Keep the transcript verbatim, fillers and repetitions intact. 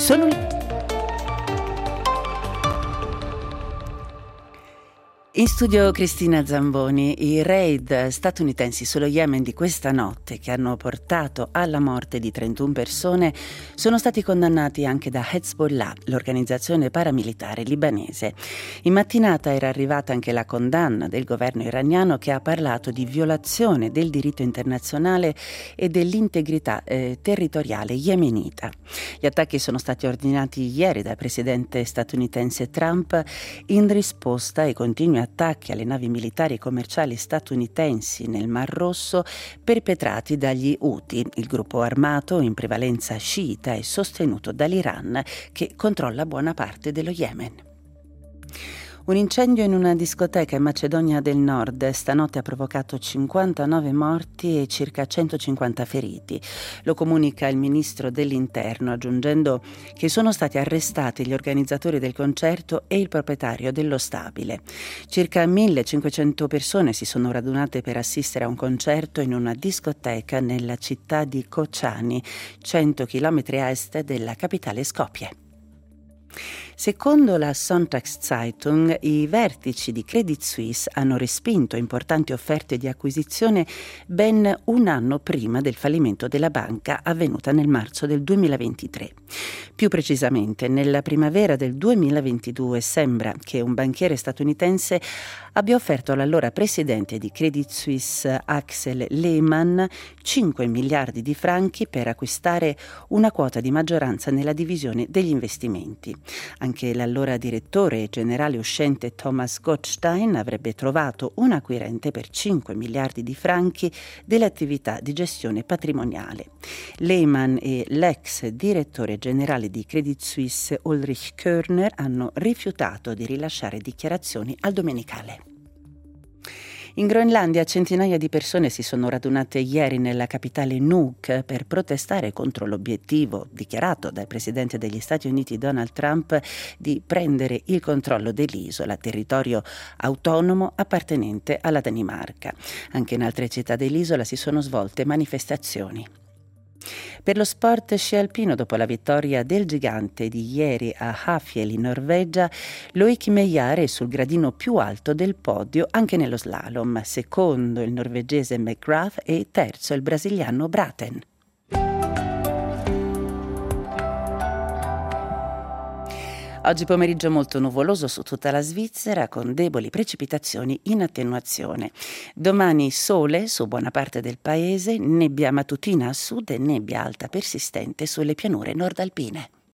Sono in studio Cristina Zamboni. I raid statunitensi sullo Yemen di questa notte, che hanno portato alla morte di trentuno persone, sono stati condannati anche da Hezbollah, l'organizzazione paramilitare libanese. In mattinata era arrivata anche la condanna del governo iraniano, che ha parlato di violazione del diritto internazionale e dell'integrità eh, territoriale yemenita. Gli attacchi sono stati ordinati ieri dal presidente statunitense Trump in risposta ai continui attacchi alle navi militari e commerciali statunitensi nel Mar Rosso perpetrati dagli Houthi, il gruppo armato in prevalenza sciita e sostenuto dall'Iran, che controlla buona parte dello Yemen. Un incendio in una discoteca in Macedonia del Nord stanotte ha provocato cinquantanove morti e circa centocinquanta feriti. Lo comunica il ministro dell'Interno, aggiungendo che sono stati arrestati gli organizzatori del concerto e il proprietario dello stabile. Circa millecinquecento persone si sono radunate per assistere a un concerto in una discoteca nella città di Kočani, cento chilometri a est della capitale Skopje. Secondo la Sonntagszeitung, i vertici di Credit Suisse hanno respinto importanti offerte di acquisizione ben un anno prima del fallimento della banca avvenuta nel marzo del duemilaventitré. Più precisamente, nella primavera del duemilaventidue sembra che un banchiere statunitense abbia offerto all'allora presidente di Credit Suisse, Axel Lehmann, cinque miliardi di franchi per acquistare una quota di maggioranza nella divisione degli investimenti. Anche l'allora direttore generale uscente Thomas Gottstein avrebbe trovato un acquirente per cinque miliardi di franchi delle attività di gestione patrimoniale. Lehmann e l'ex direttore generale di Credit Suisse Ulrich Körner hanno rifiutato di rilasciare dichiarazioni al Domenicale. In Groenlandia centinaia di persone si sono radunate ieri nella capitale Nuuk per protestare contro l'obiettivo dichiarato dal presidente degli Stati Uniti Donald Trump di prendere il controllo dell'isola, territorio autonomo appartenente alla Danimarca. Anche in altre città dell'isola si sono svolte manifestazioni. Per lo sport sci alpino, dopo la vittoria del gigante di ieri a Hafjell in Norvegia, Loic Meillard è sul gradino più alto del podio anche nello slalom, secondo il norvegese McGrath e terzo il brasiliano Braten. Oggi pomeriggio molto nuvoloso su tutta la Svizzera, con deboli precipitazioni in attenuazione. Domani sole su buona parte del paese, nebbia mattutina a sud e nebbia alta persistente sulle pianure nordalpine.